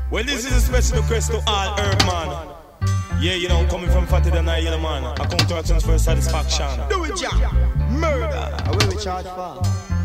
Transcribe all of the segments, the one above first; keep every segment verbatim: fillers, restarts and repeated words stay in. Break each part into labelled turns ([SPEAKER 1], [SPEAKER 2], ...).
[SPEAKER 1] Well, this is a special request to all herb man. Yeah, you know, coming from fatter than I, you know, man. I come to actions for satisfaction.
[SPEAKER 2] Do it, Jack. Murder. Where we charge for?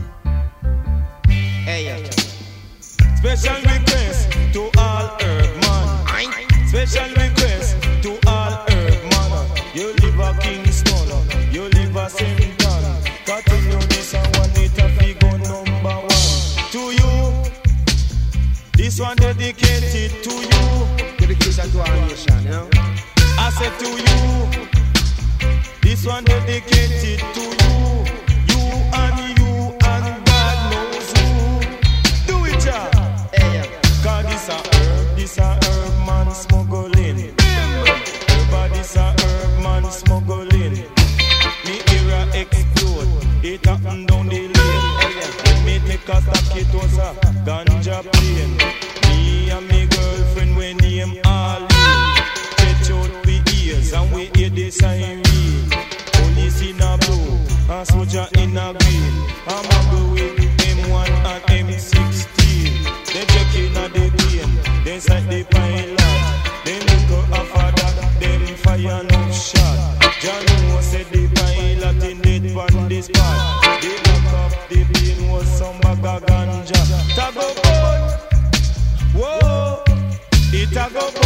[SPEAKER 2] Hey, yeah.
[SPEAKER 1] Special request to all herb man. Special request to all herb man. You live a Kingston, you live a Saint-Ann. Continue this and one it a figure number one. To you, this one dedicated to you.
[SPEAKER 2] Dedication to our nation, you know.
[SPEAKER 1] I said to you, this one dedicated to you. You and you and God knows who. Do it, ja.
[SPEAKER 2] Hey, yeah.
[SPEAKER 1] Cause this a herb, this a herb man smuggling. Herb, this a herb man smuggling. Me era explode, it happen down the lane. When me take a stack, it was a ganja plane. Me and me girlfriend, we name Arlene. Stretch out we ears and we hear the siren. Police in a blue, and soldier in a green. I'm a go with M one and M sixteen. They check in a the plane, they sight the pilot. They look up after that, them fire no shot. John said the pilot in dead on the spot. The back of the plane was some bag of ganja. Tago boy, whoa, it a go boy.